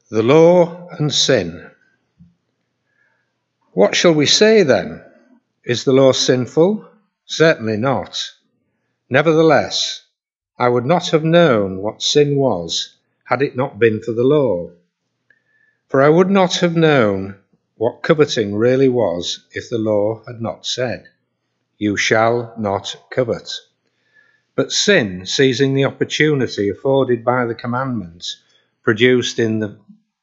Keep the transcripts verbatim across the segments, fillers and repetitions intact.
The law and sin. What shall we say then? Is the law sinful? Certainly not. Nevertheless, I would not have known what sin was had it not been for the law. For I would not have known what coveting really was if the law had not said, "You shall not covet." But sin, seizing the opportunity afforded by the commandment, produced in the,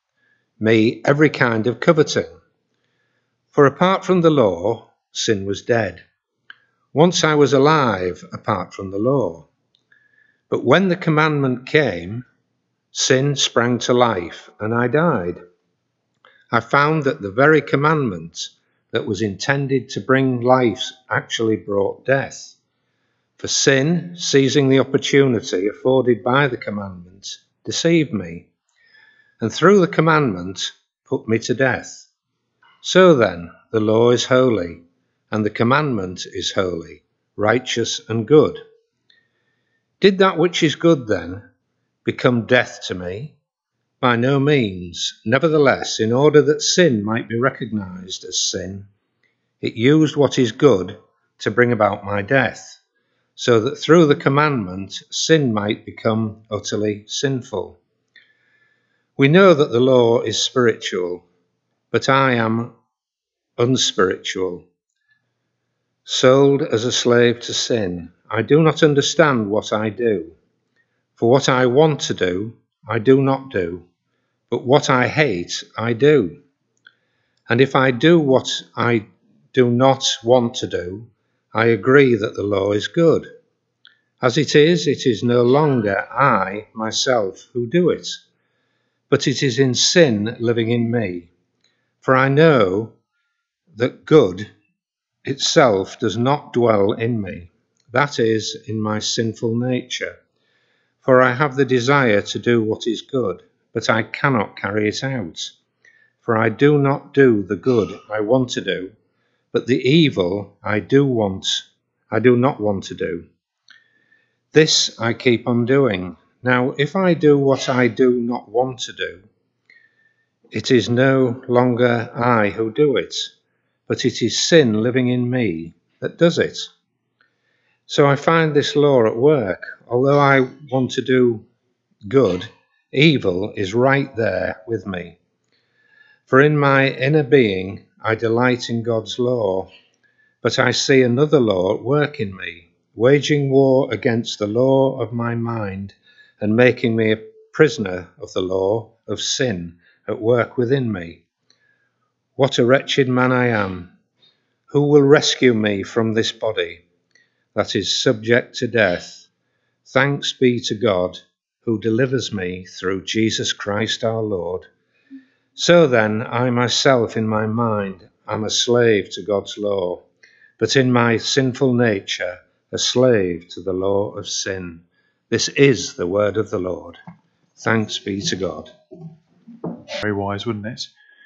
me every kind of coveting. For apart from the law, sin was dead. Once I was alive apart from the law. But when the commandment came, sin sprang to life and I died. I found that the very commandment that was intended to bring life actually brought death. For sin, seizing the opportunity afforded by the commandment, deceived me, and through the commandment put me to death. So then, the law is holy, and the commandment is holy, righteous and good. Did that which is good, then, become death to me? By no means. Nevertheless, in order that sin might be recognized as sin, it used what is good to bring about my death, so that through the commandment, sin might become utterly sinful. We know that the law is spiritual, but I am unspiritual, sold as a slave to sin. I do not understand what I do. For what I want to do, I do not do, but what I hate, I do. And if I do what I do not want to do, I agree that the law is good. As it is, it is no longer I, myself, who do it, but it is in sin living in me. For I know that good itself does not dwell in me, that is, in my sinful nature. For I have the desire to do what is good, but I cannot carry it out. For I do not do the good I want to do, but the evil I do want, I do not want to do. This I keep on doing. Now, if I do what I do not want to do, it is no longer I who do it, but it is sin living in me that does it. So I find this law at work. Although I want to do good, evil is right there with me. For in my inner being, I delight in God's law, but I see another law at work in me, waging war against the law of my mind and making me a prisoner of the law of sin at work within me. What a wretched man I am! Who will rescue me from this body that is subject to death? Thanks be to God, who delivers me through Jesus Christ our Lord. So then, I myself in my mind am a slave to God's law, but in my sinful nature a slave to the law of sin. This is the word of the Lord. Thanks be to God. Very wise, wouldn't it?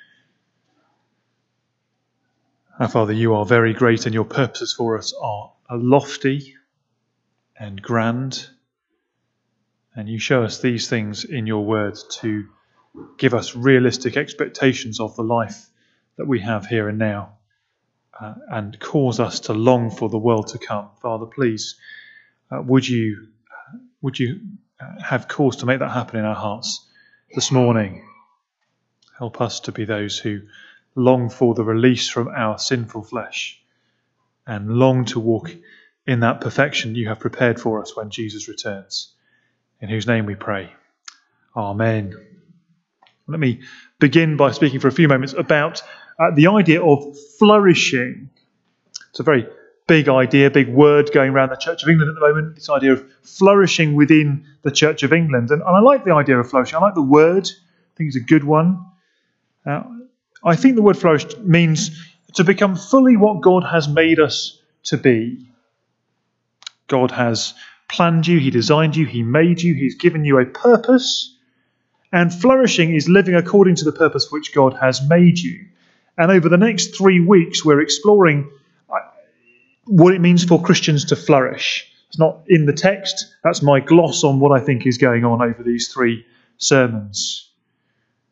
Our Father, you are very great, and your purposes for us are lofty and grand. And you show us these things in your word to give us realistic expectations of the life that we have here and now, uh, and cause us to long for the world to come. Father, please, uh, would you would you have cause to make that happen in our hearts this morning? Help us to be those who long for the release from our sinful flesh and long to walk in that perfection you have prepared for us when Jesus returns. In whose name we pray. Amen. Let me begin by speaking for a few moments about uh, the idea of flourishing. It's a very big idea, big word going around the Church of England at the moment, this idea of flourishing within the Church of England. And, and I like the idea of flourishing. I like the word. I think it's a good one. Uh, I think the word flourish means to become fully what God has made us to be. God has planned you, he designed you, he made you, he's given you a purpose. And flourishing is living according to the purpose for which God has made you. And over the next three weeks, we're exploring what it means for Christians to flourish. It's not in the text. That's my gloss on what I think is going on over these three sermons.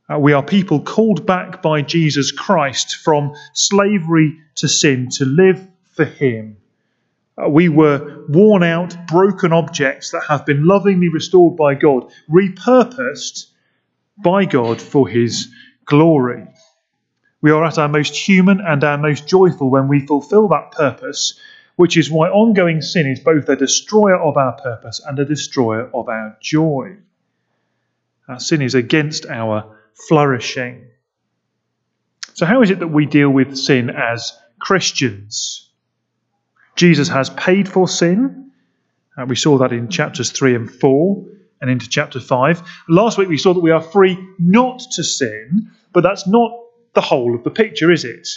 Uh, we are people called back by Jesus Christ from slavery to sin to live for him. Uh, we were worn out, broken objects that have been lovingly restored by God, repurposed by God for his glory. We are at our most human and our most joyful when we fulfill that purpose, which is why ongoing sin is both a destroyer of our purpose and a destroyer of our joy. Our sin is against our flourishing. So how is it that we deal with sin as Christians? Jesus has paid for sin. Uh, we saw that in chapters three and four and into chapter five. Last week we saw that we are free not to sin, but that's not the whole of the picture, is it?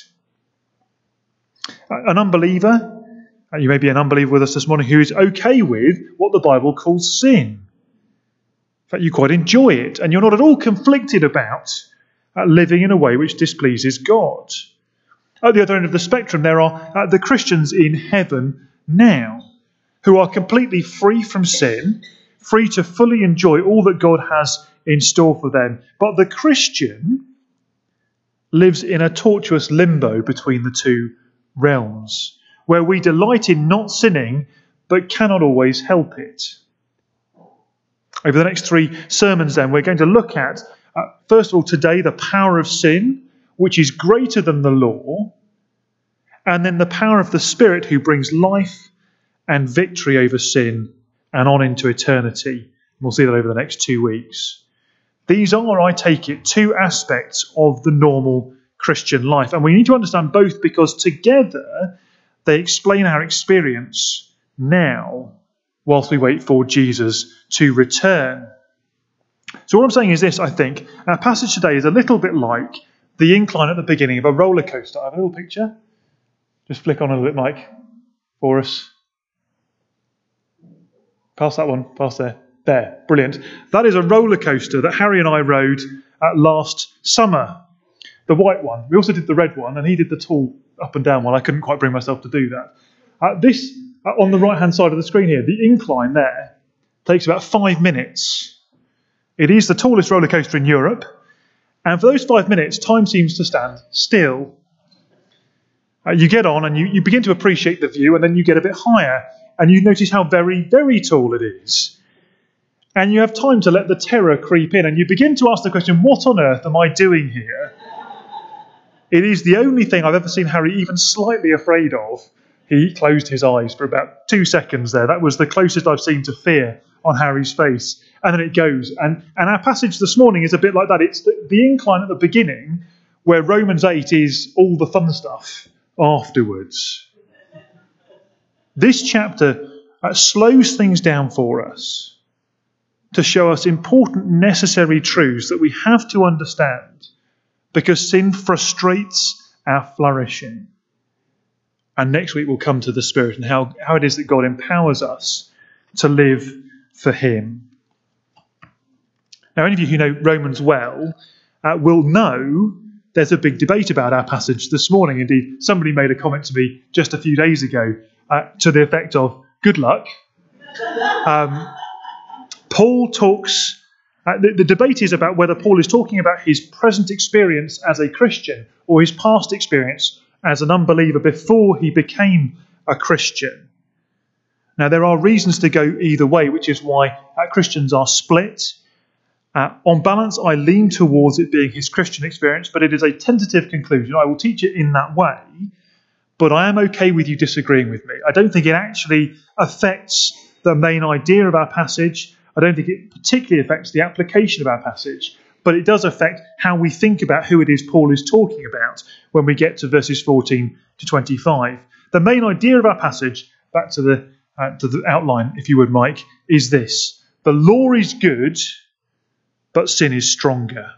An unbeliever, uh, you may be an unbeliever with us this morning, who is okay with what the Bible calls sin. In fact, you quite enjoy it, and you're not at all conflicted about uh, living in a way which displeases God. At the other end of the spectrum, there are uh, the Christians in heaven now, who are completely free from sin, free to fully enjoy all that God has in store for them. But the Christian lives in a tortuous limbo between the two realms, where we delight in not sinning, but cannot always help it. Over the next three sermons, then, we're going to look at, uh, first of all, today, the power of sin, which is greater than the law, and then the power of the Spirit who brings life and victory over sin and on into eternity. We'll see that over the next two weeks. These are, I take it, two aspects of the normal Christian life. And we need to understand both because together they explain our experience now whilst we wait for Jesus to return. So what I'm saying is this, I think. Our passage today is a little bit like the incline at the beginning of a roller coaster. I have a little picture. Just flick on a little bit, Mike, for us. Past that one, past there. There, brilliant. That is a roller coaster that Harry and I rode uh, last summer. The white one. We also did the red one, and he did the tall up and down one. I couldn't quite bring myself to do that. Uh, this, uh, on the right-hand side of the screen here, the incline there, takes about five minutes. It is the tallest roller coaster in Europe, and for those five minutes, time seems to stand still. Uh, you get on, and you, you begin to appreciate the view, and then you get a bit higher, and you notice how very, very tall it is. And you have time to let the terror creep in, and you begin to ask the question, what on earth am I doing here? It is the only thing I've ever seen Harry even slightly afraid of. He closed his eyes for about two seconds there. That was the closest I've seen to fear on Harry's face. And then it goes. And, and our passage this morning is a bit like that. It's the, the incline at the beginning where Romans eight is all the fun stuff afterwards. This chapter uh, slows things down for us to show us important, necessary truths that we have to understand because sin frustrates our flourishing. And next week we'll come to the Spirit and how, how it is that God empowers us to live for him. Now, any of you who know Romans well uh, will know there's a big debate about our passage this morning. Indeed, somebody made a comment to me just a few days ago uh, to the effect of, good luck. Um, Paul talks, uh, the, the debate is about whether Paul is talking about his present experience as a Christian or his past experience as an unbeliever before he became a Christian. Now, there are reasons to go either way, which is why uh, Christians are split. Uh, on balance, I lean towards it being his Christian experience, but it is a tentative conclusion. I will teach it in that way, but I am okay with you disagreeing with me. I don't think it actually affects the main idea of our passage. I don't think it particularly affects the application of our passage, but it does affect how we think about who it is Paul is talking about when we get to verses fourteen to twenty-five. The main idea of our passage, back to the, uh, to the outline, if you would, Mike, is this. The law is good, but sin is stronger.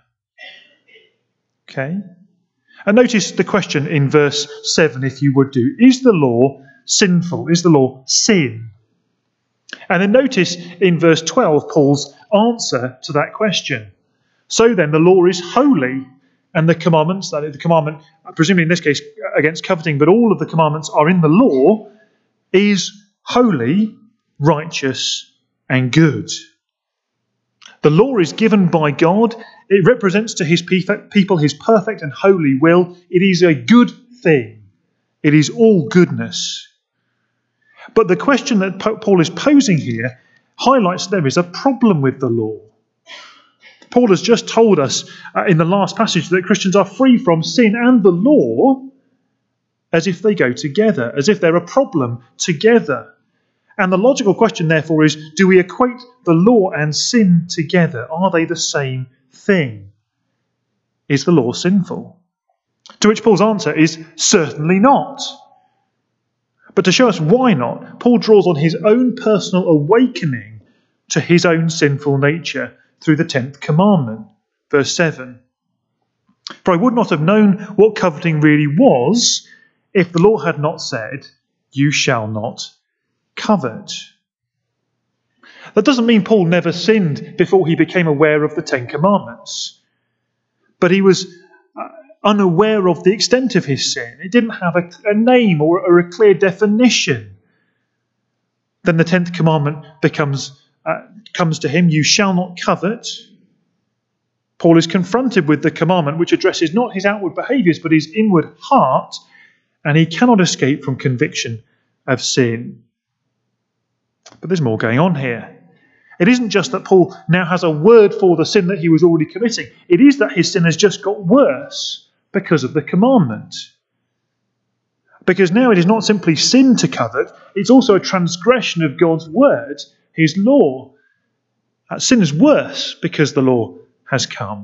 Okay? And notice the question in verse seven, if you would do. Is the law sinful? Is the law sin? And then notice in verse twelve, Paul's answer to that question. So then, the law is holy, and the commandments, that is the commandment, presumably in this case against coveting, but all of the commandments are in the law, is holy, righteous, and good. The law is given by God. It represents to his people his perfect and holy will. It is a good thing. It is all goodness. But the question that Paul is posing here highlights there is a problem with the law. Paul has just told us uh, in the last passage that Christians are free from sin and the law as if they go together, as if they're a problem together. And the logical question, therefore, is, do we equate the law and sin together? Are they the same thing? Is the law sinful? To which Paul's answer is certainly not. But to show us why not, Paul draws on his own personal awakening to his own sinful nature through the tenth commandment, verse seven. For I would not have known what coveting really was if the law had not said, you shall not covet. That doesn't mean Paul never sinned before he became aware of the Ten Commandments. But he was uh, unaware of the extent of his sin. It didn't have a, a name or, or a clear definition. Then the tenth commandment becomes uh, comes to him, you shall not covet. Paul is confronted with the commandment which addresses not his outward behaviours but his inward heart, and he cannot escape from conviction of sin. But there's more going on here. It isn't just that Paul now has a word for the sin that he was already committing. It is that his sin has just got worse because of the commandment. Because now it is not simply sin to covet, it's also a transgression of God's word, his law. Uh, sin is worse because the law has come.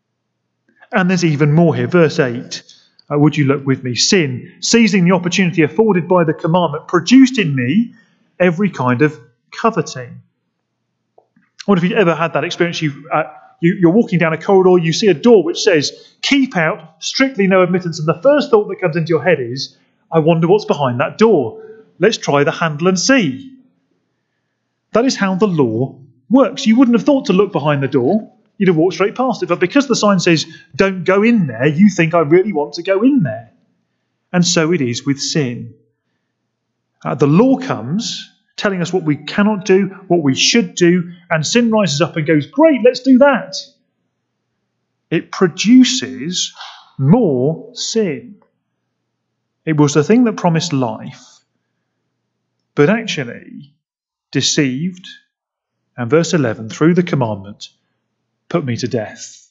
And there's even more here. Verse eight. Uh, would you look with me? Sin, seizing the opportunity afforded by the commandment, produced in me every kind of coveting. I wonder if you've ever had that experience. You've, uh, you, you're walking down a corridor, you see a door which says, keep out, strictly no admittance. And the first thought that comes into your head is, I wonder what's behind that door. Let's try the handle and see. That is how the law works. You wouldn't have thought to look behind the door. You'd have walked straight past it. But because the sign says, don't go in there, you think, I really want to go in there. And so it is with sin. Uh, the law comes telling us what we cannot do, what we should do, and sin rises up and goes, great, let's do that. It produces more sin. It was the thing that promised life, but actually deceived, and verse eleven, through the commandment, put me to death.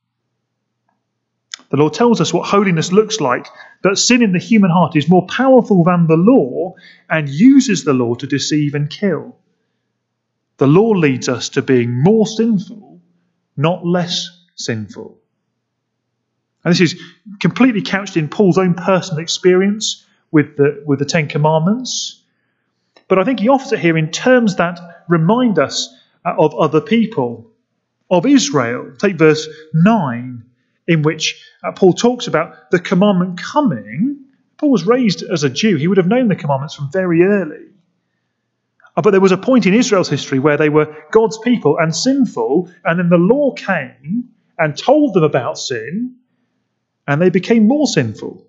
The Lord tells us what holiness looks like, that sin in the human heart is more powerful than the law and uses the law to deceive and kill. The law leads us to being more sinful, not less sinful. And this is completely couched in Paul's own personal experience with the, with the Ten Commandments. But I think he offers it here in terms that remind us of other people, of Israel. Take verse nine, in which uh, Paul talks about the commandment coming. Paul was raised as a Jew. He would have known the commandments from very early. Uh, but there was a point in Israel's history where they were God's people and sinful, and then the law came and told them about sin, and they became more sinful.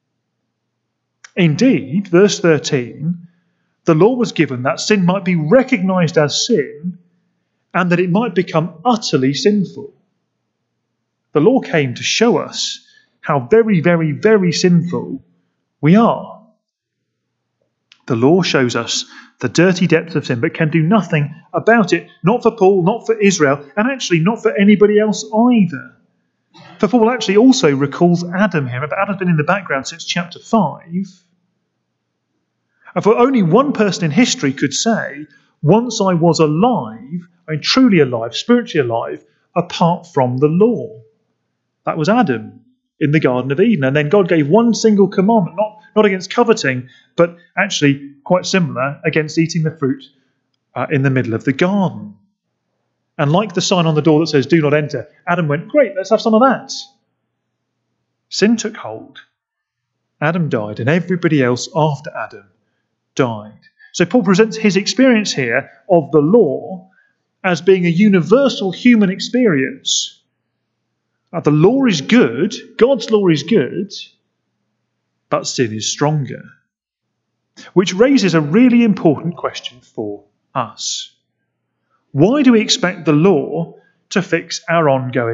Indeed, verse thirteen, the law was given that sin might be recognised as sin and that it might become utterly sinful. The law came to show us how very, very, very sinful we are. The law shows us the dirty depths of sin, but can do nothing about it, not for Paul, not for Israel, and actually not for anybody else either. For Paul actually also recalls Adam here. But Adam's been in the background since chapter five. And for only one person in history could say, once I was alive, I mean truly alive, spiritually alive, apart from the law. That was Adam in the Garden of Eden. And then God gave one single commandment, not, not against coveting, but actually quite similar, against eating the fruit uh, in the middle of the garden. And like the sign on the door that says, do not enter, Adam went, great, let's have some of that. Sin took hold. Adam died, and everybody else after Adam died. So Paul presents his experience here of the law as being a universal human experience. Now, the law is good, God's law is good, but sin is stronger. Which raises a really important question for us. Why do we expect the law to fix our ongoing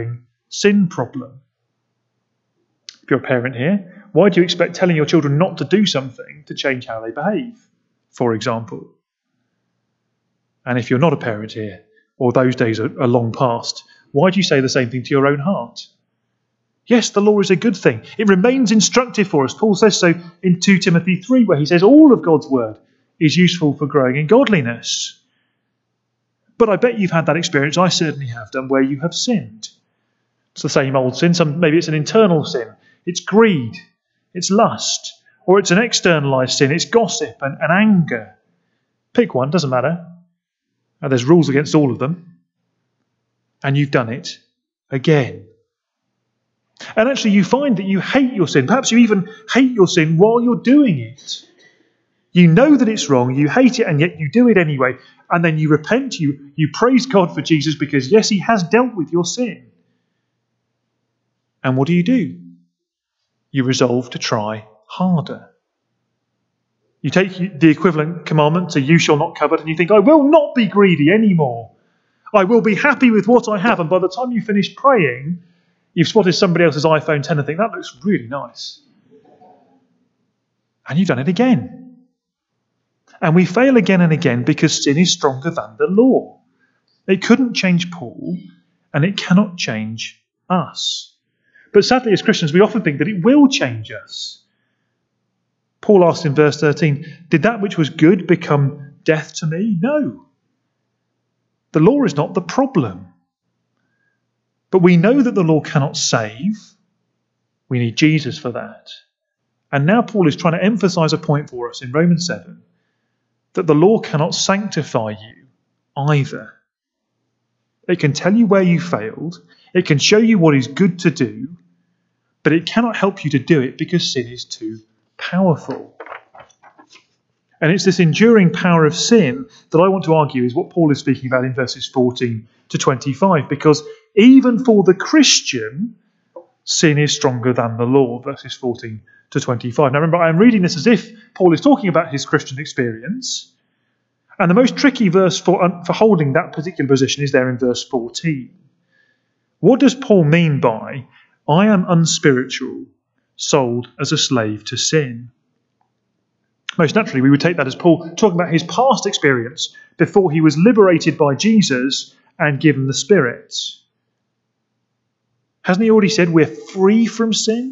sin problem. If you're a parent here, why do you expect telling your children not to do something to change how they behave, for example? And if you're not a parent here, or those days are, are long past, why do you say the same thing to your own heart? Yes, the law is a good thing. It remains instructive for us. Paul says so in Second Timothy three, where he says all of God's word is useful for growing in godliness. But I bet you've had that experience, I certainly have done, where you have sinned. It's the same old sin. Some, maybe it's an internal sin. It's greed. It's lust. Or it's an externalized sin. It's gossip and, and anger. Pick one, doesn't matter. And there's rules against all of them. And you've done it again. And actually you find that you hate your sin. Perhaps you even hate your sin while you're doing it. You know that it's wrong, you hate it, and yet you do it anyway. And then you repent, you, you praise God for Jesus because, yes, he has dealt with your sin. And what do you do? You resolve to try harder. You take the equivalent commandment to you shall not covet, and you think, I will not be greedy anymore. I will be happy with what I have. And by the time you finish praying, you've spotted somebody else's iPhone ten and think, that looks really nice. And you've done it again. And we fail again and again because sin is stronger than the law. It couldn't change Paul, and it cannot change us. But sadly, as Christians, we often think that it will change us. Paul asked in verse thirteen, did that which was good become death to me? No. The law is not the problem. But we know that the law cannot save. We need Jesus for that. And now Paul is trying to emphasize a point for us in Romans seven, that the law cannot sanctify you either. It can tell you where you failed. It can show you what is good to do, but it cannot help you to do it because sin is too powerful. And it's this enduring power of sin that I want to argue is what Paul is speaking about in verses fourteen to twenty-five, because even for the Christian, sin is stronger than the law, verses fourteen to twenty-five. Now remember, I am reading this as if Paul is talking about his Christian experience, and the most tricky verse for, for holding that particular position is there in verse fourteen. What does Paul mean by, I am unspiritual, sold as a slave to sin? Most naturally, we would take that as Paul talking about his past experience before he was liberated by Jesus and given the Spirit. Hasn't he already said we're free from sin?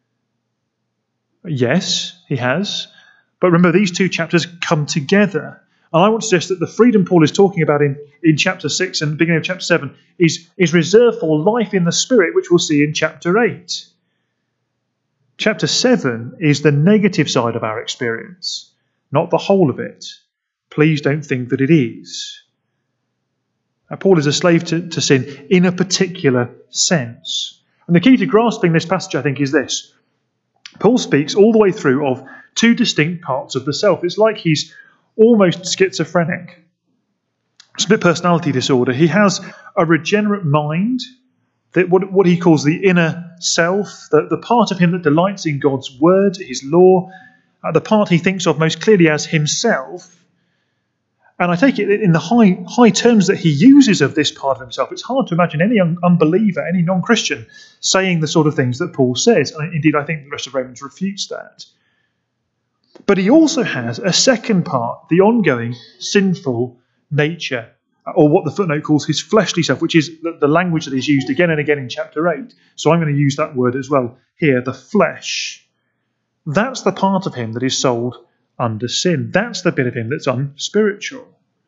Yes, he has. But remember, these two chapters come together. And I want to suggest that the freedom Paul is talking about in, in chapter six and the beginning of chapter seven is, is reserved for life in the Spirit, which we'll see in chapter eight. Chapter seven is the negative side of our experience, not the whole of it. Please don't think that it is. Now, Paul is a slave to, to sin in a particular sense. And the key to grasping this passage, I think, is this. Paul speaks all the way through of two distinct parts of the self. It's like he's almost schizophrenic. Split personality disorder. He has a regenerate mind, that what, what he calls the inner self, the, the part of him that delights in God's word, his law, uh, the part he thinks of most clearly as himself. And I take it in the high high terms that he uses of this part of himself. It's hard to imagine any un- unbeliever, any non-Christian, saying the sort of things that Paul says. And indeed, I think the rest of Romans refutes that. But he also has a second part, the ongoing sinful nature, or what the footnote calls his fleshly self, which is the, the language that is used again and again in chapter eight. So I'm going to use that word as well here, the flesh. That's the part of him that is sold under sin. That's the bit of him that's unspiritual.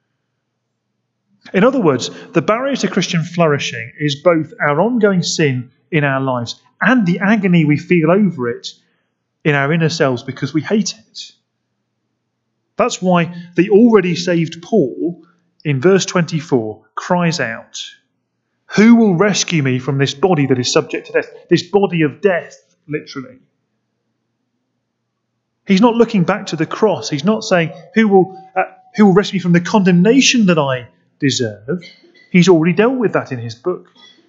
In other words, the barrier to Christian flourishing is both our ongoing sin in our lives and the agony we feel over it in our inner selves because we hate it. That's why the already saved Paul, in verse twenty-four, cries out, who will rescue me from this body that is subject to death? This body of death, literally. He's not looking back to the cross. He's not saying, who will, uh, who will rescue me from the condemnation that I deserve? He's already dealt with that in his book.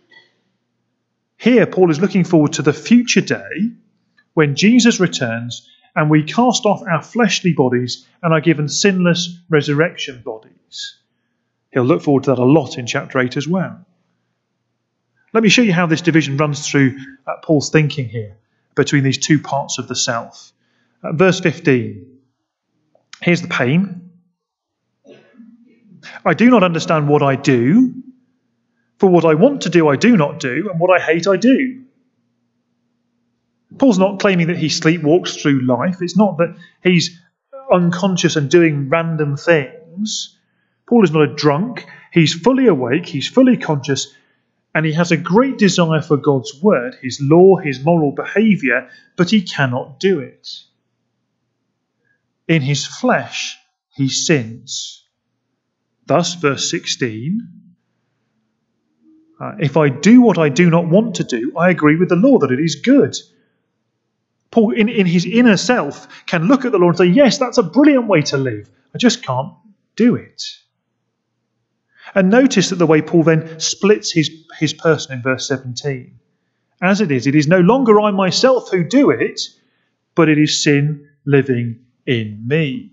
Here, Paul is looking forward to the future day when Jesus returns and we cast off our fleshly bodies and are given sinless resurrection bodies. He'll look forward to that a lot in chapter eight as well. Let me show you how this division runs through uh, Paul's thinking here between these two parts of the self. Uh, verse fifteen. Here's the pain. I do not understand what I do, for what I want to do I do not do, and what I hate I do. Paul's not claiming that he sleepwalks through life. It's not that he's unconscious and doing random things. Paul is not a drunk. He's fully awake, he's fully conscious, and he has a great desire for God's word, his law, his moral behaviour, but he cannot do it. In his flesh, he sins. Thus, verse sixteen, uh, if I do what I do not want to do, I agree with the law that it is good. Paul, in, in his inner self, can look at the law and say, yes, that's a brilliant way to live. I just can't do it. And notice that the way Paul then splits his, his person in verse seventeen. As it is, it is no longer I myself who do it, but it is sin living in me.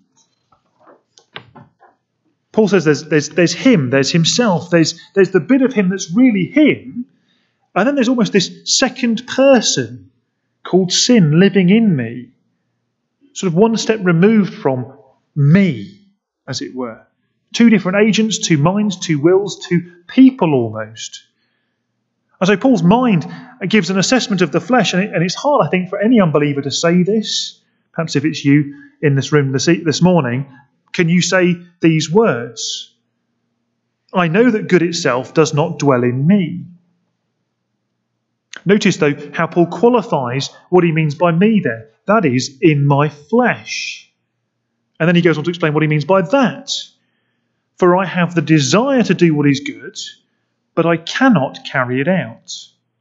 Paul says there's, there's, there's him, there's himself, there's, there's the bit of him that's really him, and then there's almost this second person called sin living in me, sort of one step removed from me, as it were. Two different agents, two minds, two wills, two people almost. And so Paul's mind gives an assessment of the flesh, and, it, and it's hard, I think, for any unbeliever to say this. Perhaps if it's you in this room this, this morning, can you say these words? I know that good itself does not dwell in me. Notice, though, how Paul qualifies what he means by me there. That is, in my flesh. And then he goes on to explain what he means by that. For I have the desire to do what is good, but I cannot carry it out.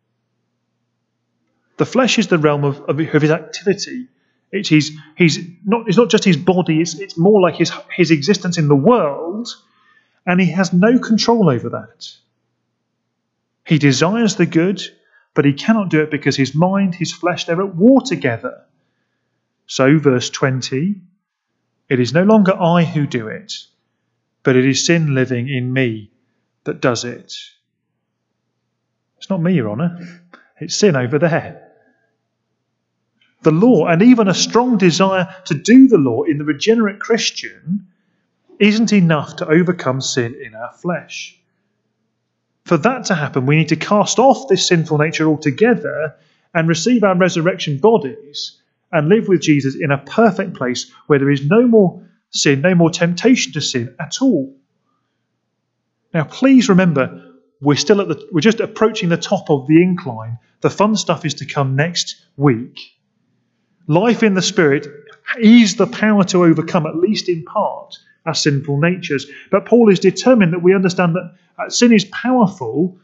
The flesh is the realm of, of, of his activity. It's, his, he's not, it's not just his body, it's, it's more like his, his existence in the world, and he has no control over that. He desires the good, but he cannot do it because his mind, his flesh, they're at war together. So, verse twenty, it is no longer I who do it, but it is sin living in me that does it. It's not me, Your Honour. It's sin over there. The law, and even a strong desire to do the law in the regenerate Christian, isn't enough to overcome sin in our flesh. For that to happen, we need to cast off this sinful nature altogether and receive our resurrection bodies and live with Jesus in a perfect place where there is no more sin, no more temptation to sin at all. Now, please remember, we're still at the, we're just approaching the top of the incline. The fun stuff is to come next week. Life in the Spirit is the power to overcome, at least in part, our sinful natures. But Paul is determined that we understand that uh, sin is powerful,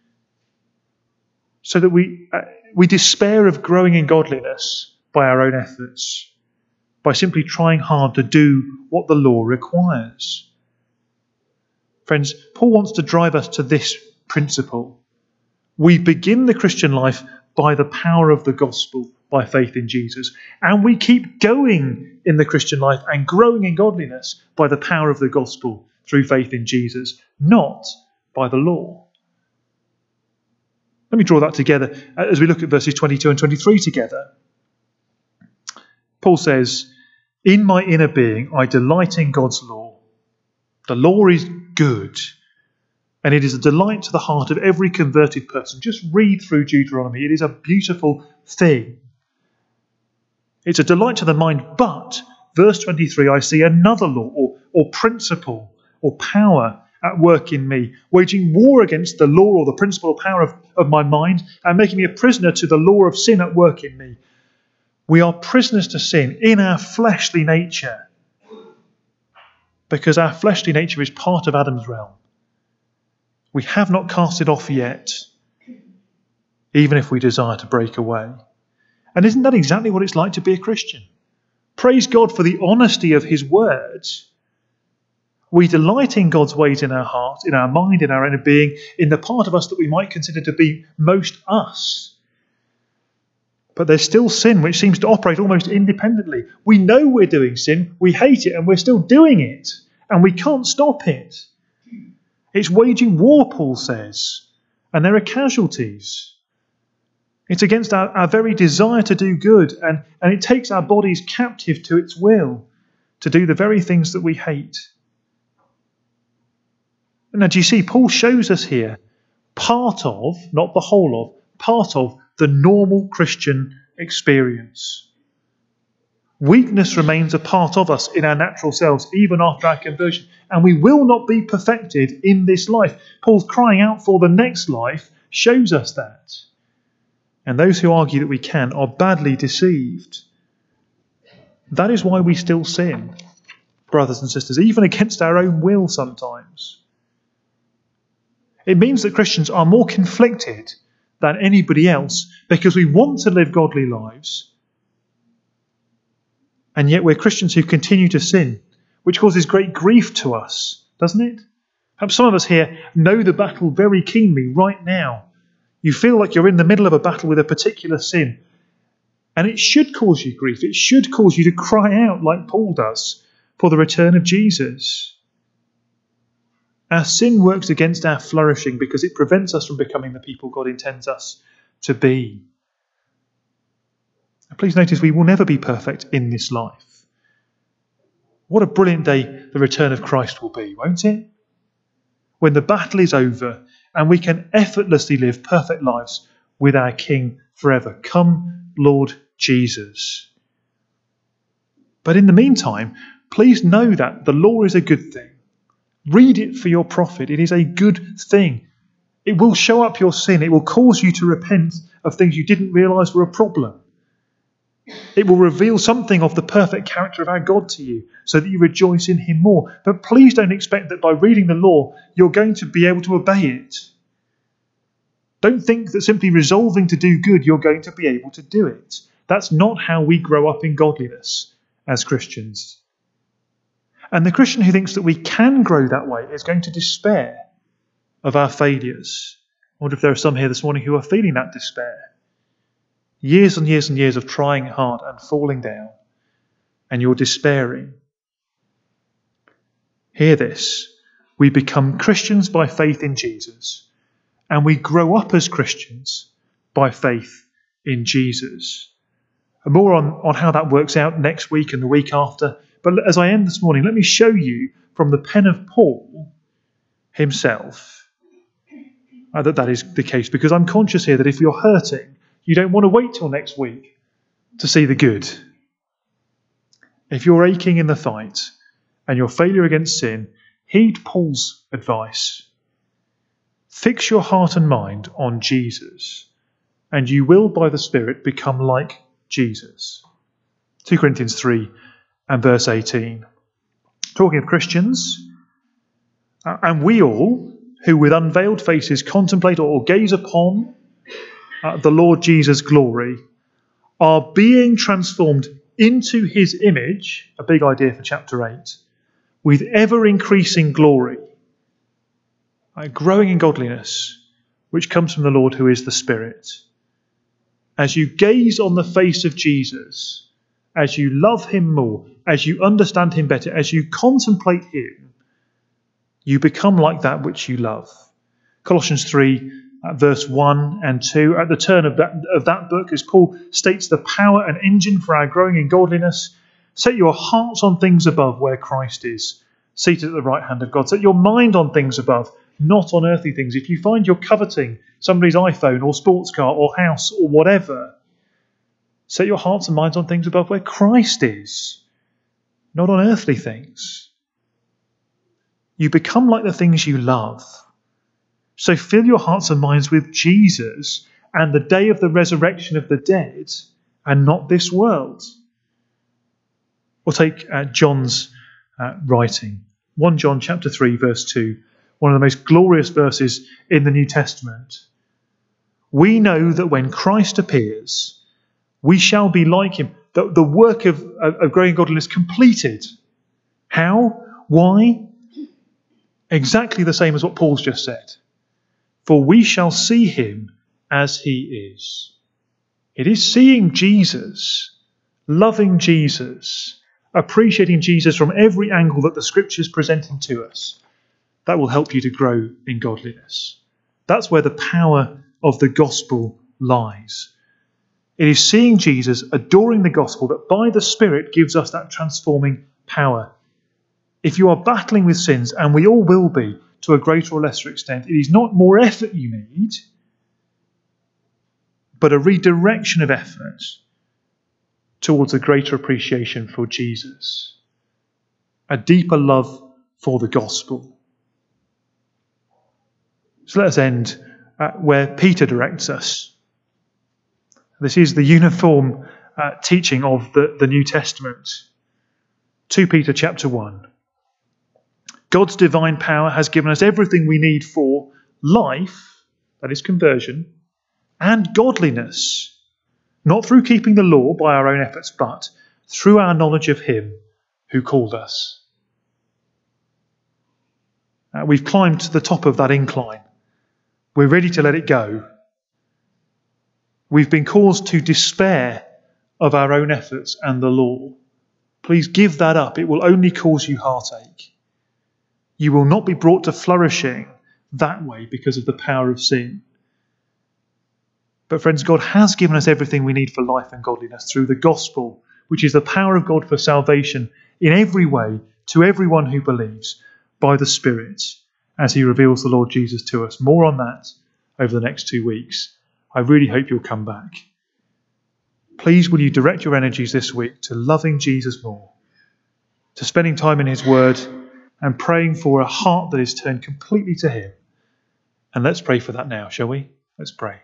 so that we uh, we despair of growing in godliness by our own efforts, by simply trying hard to do what the law requires. Friends, Paul wants to drive us to this principle. We begin the Christian life by the power of the gospel, by faith in Jesus. And we keep going in the Christian life and growing in godliness by the power of the gospel through faith in Jesus, not by the law. Let me draw that together as we look at verses twenty-two and twenty-three together. Paul says, in my inner being, I delight in God's law. The law is good, and it is a delight to the heart of every converted person. Just read through Deuteronomy. It is a beautiful thing. It's a delight to the mind, but, verse twenty-three, I see another law or, or principle or power at work in me, waging war against the law or the principle or power of, of my mind and making me a prisoner to the law of sin at work in me. We are prisoners to sin in our fleshly nature because our fleshly nature is part of Adam's realm. We have not cast it off yet, even if we desire to break away. And isn't that exactly what it's like to be a Christian? Praise God for the honesty of his words. We delight in God's ways in our heart, in our mind, in our inner being, in the part of us that we might consider to be most us. But there's still sin which seems to operate almost independently. We know we're doing sin, we hate it, and we're still doing it, and we can't stop it. It's waging war, Paul says, and there are casualties. It's against our, our very desire to do good, and, and it takes our bodies captive to its will to do the very things that we hate. Now, do you see, Paul shows us here part of, not the whole of, part of the normal Christian experience. Weakness remains a part of us in our natural selves, even after our conversion, and we will not be perfected in this life. Paul's crying out for the next life shows us that. And those who argue that we can are badly deceived. That is why we still sin, brothers and sisters, even against our own will sometimes. It means that Christians are more conflicted than anybody else because we want to live godly lives, and yet we're Christians who continue to sin, which causes great grief to us, doesn't it? Perhaps some of us here know the battle very keenly right now. You feel like you're in the middle of a battle with a particular sin, and it should cause you grief. It should cause you to cry out like Paul does for the return of Jesus. Our sin works against our flourishing because it prevents us from becoming the people God intends us to be. And please notice we will never be perfect in this life. What a brilliant day the return of Christ will be, won't it? When the battle is over and we can effortlessly live perfect lives with our King forever. Come, Lord Jesus. But in the meantime, please know that the law is a good thing. Read it for your profit. It is a good thing. It will show up your sin. It will cause you to repent of things you didn't realise were a problem. It will reveal something of the perfect character of our God to you so that you rejoice in him more. But please don't expect that by reading the law you're going to be able to obey it. Don't think that simply resolving to do good you're going to be able to do it. That's not how we grow up in godliness as Christians. And the Christian who thinks that we can grow that way is going to despair of our failures. I wonder if there are some here this morning who are feeling that despair. Years and years and years of trying hard and falling down, and you're despairing. Hear this. We become Christians by faith in Jesus, and we grow up as Christians by faith in Jesus. And more on, on how that works out next week and the week after. But as I end this morning, let me show you from the pen of Paul himself uh, that that is the case. Because I'm conscious here that if you're hurting, you don't want to wait till next week to see the good. If you're aching in the fight and your failure against sin, heed Paul's advice. Fix your heart and mind on Jesus, and you will, by the Spirit, become like Jesus. Second Corinthians three and verse eighteen. Talking of Christians, uh, and we all, who with unveiled faces contemplate or gaze upon uh, the Lord Jesus' glory, are being transformed into his image, a big idea for chapter eight, with ever-increasing glory, uh, growing in godliness, which comes from the Lord who is the Spirit. As you gaze on the face of Jesus, as you love him more, as you understand him better, as you contemplate him, you become like that which you love. Colossians three, uh, verse one and two, at the turn of that, of that book, as Paul states the power and engine for our growing in godliness, set your hearts on things above where Christ is, seated at the right hand of God. Set your mind on things above, not on earthly things. If you find you're coveting somebody's iPhone or sports car or house or whatever, set your hearts and minds on things above where Christ is, not on earthly things. You become like the things you love. So fill your hearts and minds with Jesus and the day of the resurrection of the dead, and not this world. We'll take uh, John's uh, writing. First John chapter three, verse two, one of the most glorious verses in the New Testament. We know that when Christ appears, we shall be like him. The, the work of, of, of growing godliness completed. How? Why? Exactly the same as what Paul's just said. For we shall see him as he is. It is seeing Jesus, loving Jesus, appreciating Jesus from every angle that the Scriptures present him to us, that will help you to grow in godliness. That's where the power of the gospel lies. It is seeing Jesus, adoring the gospel, that by the Spirit gives us that transforming power. If you are battling with sins, and we all will be to a greater or lesser extent, it is not more effort you need, but a redirection of effort towards a greater appreciation for Jesus, a deeper love for the gospel. So let us end uh, where Peter directs us. This is the uniform uh, teaching of the, the New Testament. Second Peter chapter one. God's divine power has given us everything we need for life, that is conversion, and godliness, not through keeping the law by our own efforts, but through our knowledge of him who called us. Uh, we've climbed to the top of that incline. We're ready to let it go. We've been caused to despair of our own efforts and the law. Please give that up. It will only cause you heartache. You will not be brought to flourishing that way because of the power of sin. But friends, God has given us everything we need for life and godliness through the gospel, which is the power of God for salvation in every way to everyone who believes by the Spirit, as he reveals the Lord Jesus to us. More on that over the next two weeks. I really hope you'll come back. Please will you direct your energies this week to loving Jesus more, to spending time in his word and praying for a heart that is turned completely to him. And let's pray for that now, shall we? Let's pray.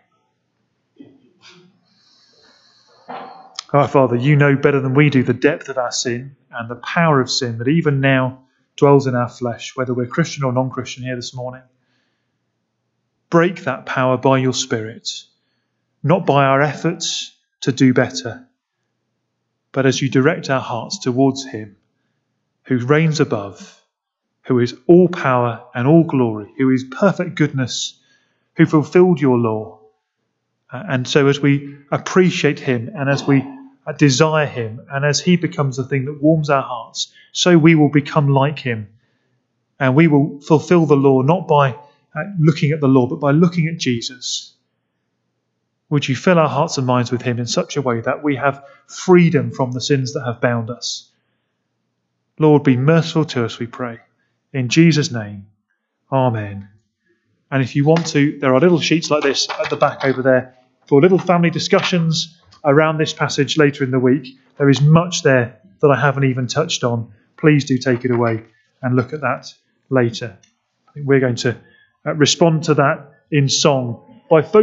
Our Father, you know better than we do the depth of our sin and the power of sin that even now dwells in our flesh, whether we're Christian or non-Christian here this morning. Break that power by your Spirit, not by our efforts to do better, but as you direct our hearts towards him who reigns above, who is all power and all glory, who is perfect goodness, who fulfilled your law. And so as we appreciate him and as we desire him and as he becomes the thing that warms our hearts, so we will become like him and we will fulfill the law not by looking at the law but by looking at Jesus. Would you fill our hearts and minds with him in such a way that we have freedom from the sins that have bound us? Lord, be merciful to us, we pray. In Jesus' name, amen. And if you want to, there are little sheets like this at the back over there for little family discussions around this passage later in the week. There is much there that I haven't even touched on. Please do take it away and look at that later. I think we're going to respond to that in song by focusing